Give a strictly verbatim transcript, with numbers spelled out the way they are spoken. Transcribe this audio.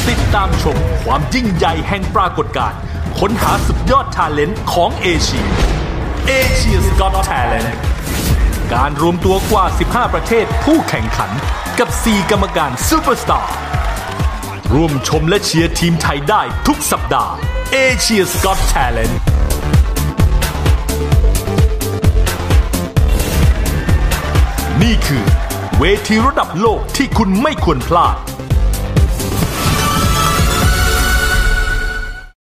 ติดตามชมความยิ่งใหญ่แห่งปรากฏการณ์ค้นหาสุดยอดทาเลนต์ของเอเชีย Asia's Got Talent การรวมตัวกว่าสิบห้าประเทศผู้แข่งขันกับสี่กรรมการซูเปอร์สตาร์ร่วมชมและเชียร์ทีมไทยได้ทุกสัปดาห์ Asia's Got Talent นี่คือเวทีระดับโลกที่คุณไม่ควรพลาด